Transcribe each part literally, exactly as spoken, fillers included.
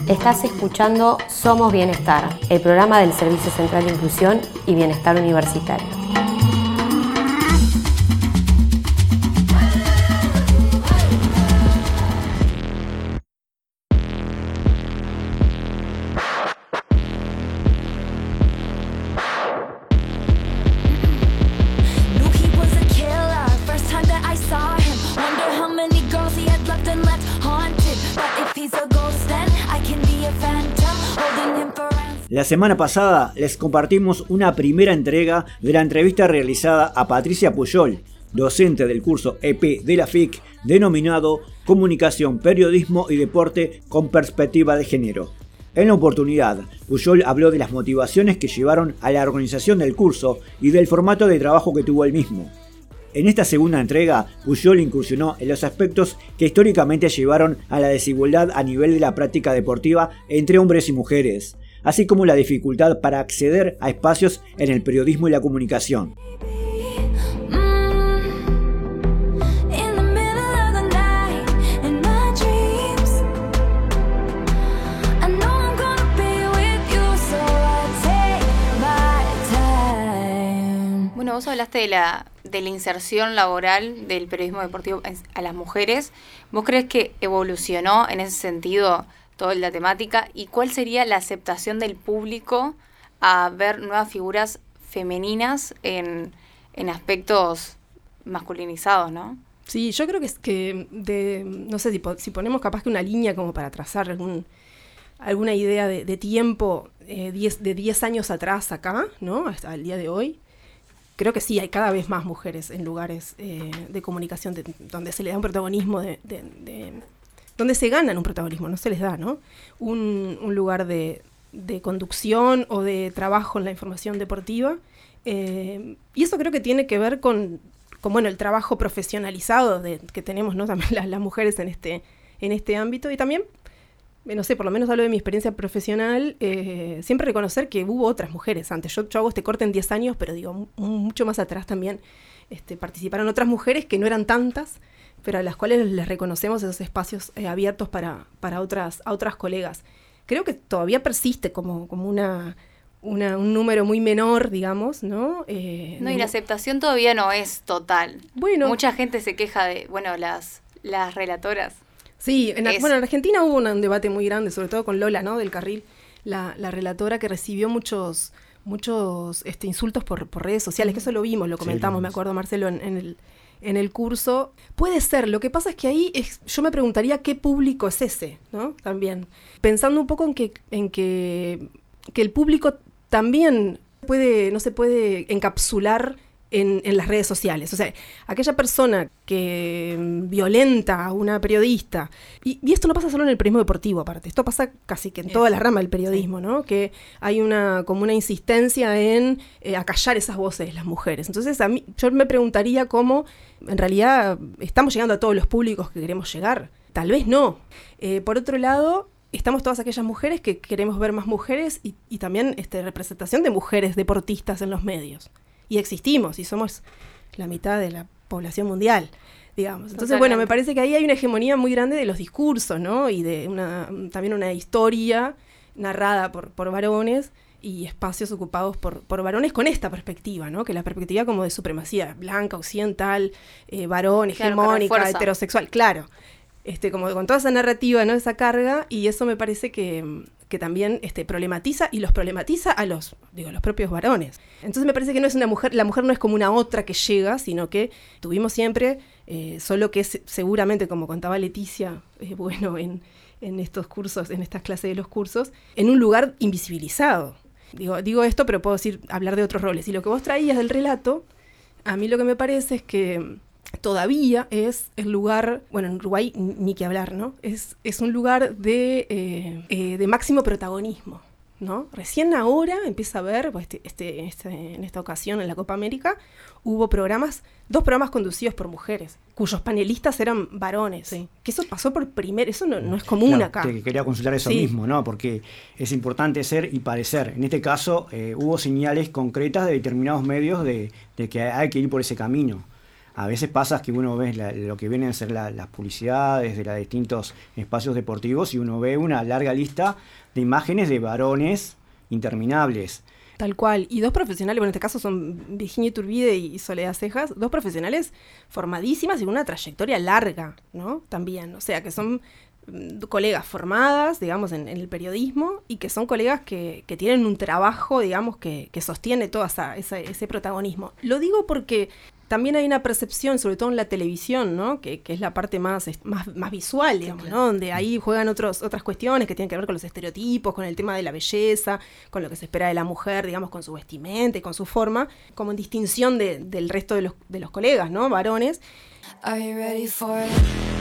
Estás escuchando Somos Bienestar, el programa del Servicio Central de Inclusión y Bienestar Universitario. La semana pasada les compartimos una primera entrega de la entrevista realizada a Patricia Pujol, docente del curso E P de la F I C, denominado Comunicación, Periodismo y Deporte con Perspectiva de Género. En la oportunidad, Pujol habló de las motivaciones que llevaron a la organización del curso y del formato de trabajo que tuvo el mismo. En esta segunda entrega, Pujol incursionó en los aspectos que históricamente llevaron a la desigualdad a nivel de la práctica deportiva entre hombres y mujeres, así como la dificultad para acceder a espacios en el periodismo y la comunicación. Bueno, vos hablaste de la, de la inserción laboral del periodismo deportivo a las mujeres. ¿Vos crees que evolucionó en ese sentido toda la temática? ¿Y cuál sería la aceptación del público a ver nuevas figuras femeninas en, en aspectos masculinizados, ¿no? Sí, yo creo que es que, de, no sé, si, si ponemos capaz que una línea como para trazar algún, alguna idea de, de tiempo eh, diez, de diez años atrás acá, ¿no? Hasta el día de hoy, creo que sí, hay cada vez más mujeres en lugares eh, de comunicación de, donde se le da un protagonismo de... de, de donde se ganan un protagonismo, no se les da, ¿no? Un, un lugar de, de conducción o de trabajo en la información deportiva. Eh, y eso creo que tiene que ver con, con bueno, el trabajo profesionalizado de, que tenemos, ¿no? También las, las mujeres en este, en este ámbito. Y también, no sé, por lo menos hablo de mi experiencia profesional, eh, siempre reconocer que hubo otras mujeres antes. Yo, yo hago este corte en diez años, pero digo, m- mucho más atrás también este, participaron otras mujeres que no eran tantas, pero a las cuales les reconocemos esos espacios eh, abiertos para, para otras, a otras colegas. Creo que todavía persiste como, como una, una, un número muy menor, digamos, ¿no? Eh, no, y la aceptación todavía no es total. Bueno. Mucha gente se queja de, bueno, las, las relatoras. Sí, en, es... bueno, en Argentina hubo un debate muy grande, sobre todo con Lola, ¿no? Del Carril, la, la relatora que recibió muchos, muchos este, insultos por, por redes sociales, que eso lo vimos, lo comentamos, sí, me acuerdo, Marcelo, en, en el... en el curso. Puede ser, lo que pasa es que ahí es, yo me preguntaría qué público es ese, ¿no? También. Pensando un poco en que, en que, que el público también puede, no se puede encapsular en, en las redes sociales. O sea, aquella persona que violenta a una periodista, y, y esto no pasa solo en el periodismo deportivo, aparte, esto pasa casi que en toda la rama del periodismo, ¿no? Que hay una como una insistencia en eh, acallar esas voces de las mujeres. Entonces, a mí, yo me preguntaría cómo, en realidad, estamos llegando a todos los públicos que queremos llegar. Tal vez no. Eh, por otro lado, estamos todas aquellas mujeres que queremos ver más mujeres y, y también este, representación de mujeres deportistas en los medios. Y existimos, y somos la mitad de la población mundial, digamos. Entonces, Totalmente. Bueno, me parece que ahí hay una hegemonía muy grande de los discursos, ¿no? Y de una también una historia narrada por, por varones y espacios ocupados por, por varones con esta perspectiva, ¿no? Que la perspectiva como de supremacía blanca, occidental, eh, varón, claro, hegemónica, heterosexual, claro. Este, como con toda esa narrativa, ¿no? Esa carga, y eso me parece que... que también este, problematiza, y los problematiza a los, digo, los propios varones. Entonces me parece que no es una mujer, la mujer no es como una otra que llega, sino que tuvimos siempre, eh, solo que es, seguramente, como contaba Leticia, eh, bueno, en, en estos cursos, en estas clases de los cursos, en un lugar invisibilizado. Digo, digo esto, pero puedo decir, hablar de otros roles. Y lo que vos traías del relato, a mí lo que me parece es que todavía es el lugar, bueno, en Uruguay ni que hablar, ¿no? Es, es un lugar de, eh, eh, de máximo protagonismo, ¿no? Recién ahora empieza a haber, pues este, este, este, en esta ocasión en la Copa América, hubo programas, dos programas conducidos por mujeres, cuyos panelistas eran varones. Sí. Que eso pasó por primero, eso no, no es común claro, acá. Que quería consultar eso sí. mismo, ¿no? Porque es importante ser y parecer. En este caso, eh, hubo señales concretas de determinados medios de, de que hay que ir por ese camino. A veces pasa que uno ve la, lo que vienen a ser la, las publicidades de los distintos espacios deportivos y uno ve una larga lista de imágenes de varones interminables. Tal cual. Y dos profesionales, bueno, en este caso son Virginia Iturbide y Soledad Cejas, dos profesionales formadísimas y con una trayectoria larga, ¿no? También, o sea, que son colegas formadas, digamos, en, en el periodismo y que son colegas que, que tienen un trabajo, digamos, que, que sostiene todo esa, esa, ese protagonismo. Lo digo porque también hay una percepción, sobre todo en la televisión, ¿no? Que, que es la parte más, más, más visual, digamos, ¿no? Donde ahí juegan otros, otras cuestiones que tienen que ver con los estereotipos, con el tema de la belleza, con lo que se espera de la mujer, digamos, con su vestimenta y con su forma, como en distinción de, del resto de los, de los colegas, ¿no? Varones. Are you ready for it?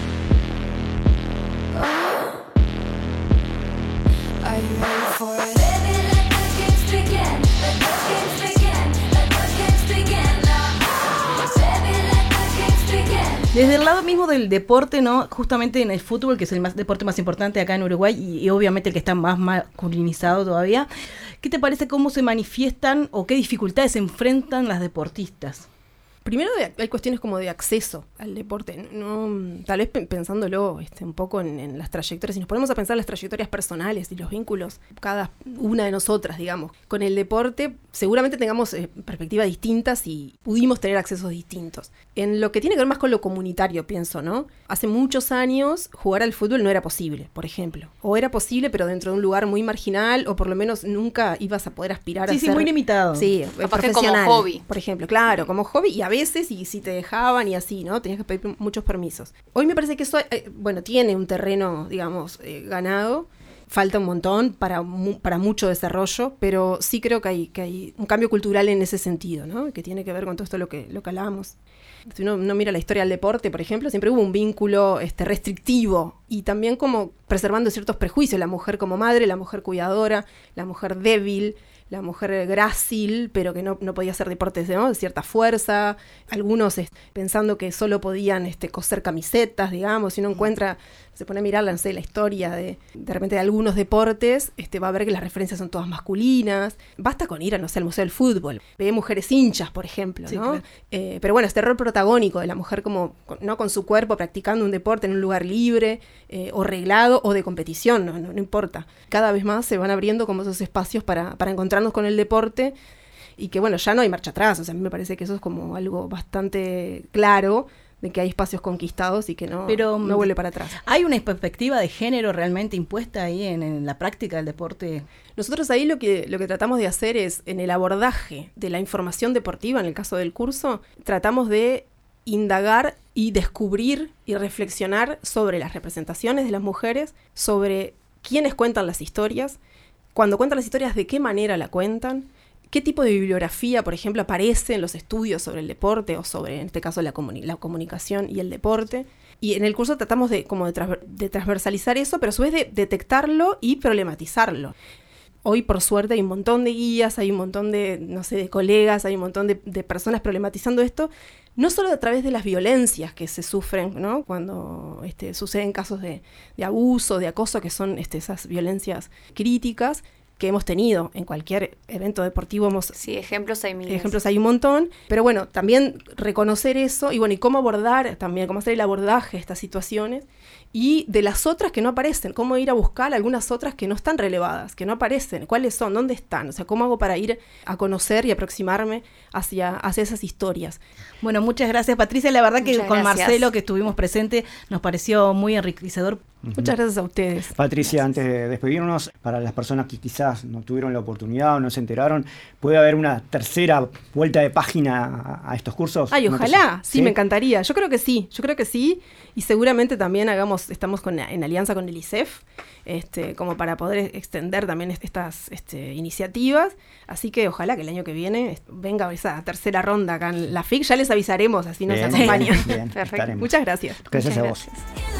Are you ready for it? Baby, let the games begin. Let the games begin. Let the games begin now. Baby, let the games begin. Desde el lado mismo del deporte, ¿no? Justamente en el fútbol, que es el más, deporte más importante acá en Uruguay y, y obviamente el que está más masculinizado todavía, ¿qué te parece cómo se manifiestan o qué dificultades enfrentan las deportistas? Primero de, hay cuestiones como de acceso al deporte, no, tal vez pensándolo este, un poco en, en las trayectorias, si nos ponemos a pensar las trayectorias personales y los vínculos, cada una de nosotras, digamos, con el deporte, seguramente tengamos eh, perspectivas distintas y pudimos tener accesos distintos. En lo que tiene que ver más con lo comunitario, pienso, ¿no? Hace muchos años jugar al fútbol no era posible, por ejemplo, o era posible pero dentro de un lugar muy marginal, o por lo menos nunca ibas a poder aspirar sí, a sí, ser... Sí, muy limitado. Sí, profesional, como hobby. Por ejemplo, claro, como hobby, y a veces, y si te dejaban y así, ¿no? Tenías que pedir muchos permisos. Hoy me parece que eso, eh, bueno, tiene un terreno, digamos, eh, ganado. Falta un montón para, mu- para mucho desarrollo, pero sí creo que hay, que hay un cambio cultural en ese sentido, ¿no? Que tiene que ver con todo esto lo que, lo que hablábamos. Si uno, uno mira la historia del deporte, por ejemplo, siempre hubo un vínculo este, restrictivo y también como preservando ciertos prejuicios. La mujer como madre, la mujer cuidadora, la mujer débil, la mujer grácil, pero que no, no podía hacer deportes, ¿no? De cierta fuerza. Algunos este, pensando que solo podían este, coser camisetas, digamos. Si uno encuentra, se pone a mirar, no sé, la historia de, de repente de algunos deportes, este, va a ver que las referencias son todas masculinas. Basta con ir a, no sé, al Museo del Fútbol. Ve mujeres hinchas, por ejemplo, ¿no? Sí, claro. Eh, pero bueno, este rol protagónico de la mujer como, no con su cuerpo, practicando un deporte en un lugar libre, eh, o reglado, o de competición, no, no, no importa. Cada vez más se van abriendo como esos espacios para, para encontrarnos con el deporte y que bueno, ya no hay marcha atrás, o sea, a mí me parece que eso es como algo bastante claro de que hay espacios conquistados y que no, Pero, no vuelve para atrás. ¿Hay una perspectiva de género realmente impuesta ahí en, en la práctica del deporte? Nosotros ahí lo que, lo que tratamos de hacer es, en el abordaje de la información deportiva, en el caso del curso, tratamos de indagar y descubrir y reflexionar sobre las representaciones de las mujeres, sobre quiénes cuentan las historias, cuando cuentan las historias, de qué manera la cuentan, qué tipo de bibliografía, por ejemplo, aparece en los estudios sobre el deporte o sobre, en este caso, la, comuni- la comunicación y el deporte. Y en el curso tratamos de, como de, transver- de transversalizar eso, pero a su vez de detectarlo y problematizarlo. Hoy, por suerte, hay un montón de guías, hay un montón de, no sé, de colegas, hay un montón de, de personas problematizando esto, no solo a través de las violencias que se sufren, ¿no? Cuando este, suceden casos de, de abuso, de acoso, que son este, esas violencias críticas que hemos tenido en cualquier evento deportivo. Hemos, sí, ejemplos hay miles. Ejemplos hay un montón, pero bueno, también reconocer eso y bueno, y cómo abordar también, cómo hacer el abordaje de estas situaciones y de las otras que no aparecen, cómo ir a buscar algunas otras que no están relevadas, que no aparecen, cuáles son, dónde están, o sea, cómo hago para ir a conocer y aproximarme hacia, hacia esas historias. Bueno, muchas gracias, Patricia, la verdad que muchas con gracias. Marcelo, que estuvimos presentes, nos pareció muy enriquecedor. Uh-huh. Muchas gracias a ustedes. Patricia, gracias. Antes de despedirnos, para las personas que quizás no tuvieron la oportunidad o no se enteraron, ¿puede haber una tercera vuelta de página a, a estos cursos? Ay, ojalá, sí, ¿Sí? me encantaría. Yo creo que sí, yo creo que sí, y seguramente también hagamos, estamos con, en alianza con el I C E F, este, como para poder extender también estas este, iniciativas, así que ojalá que el año que viene venga esa tercera ronda acá en la F I C, ya les avisaremos, así nos bien, acompañan. Bien, bien, perfecto. Estaremos. Muchas gracias. Gracias Muchas a vos. Gracias.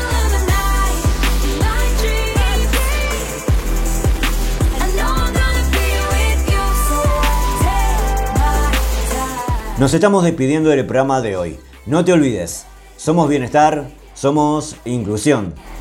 Nos estamos despidiendo del programa de hoy. No te olvides, somos bienestar, somos inclusión.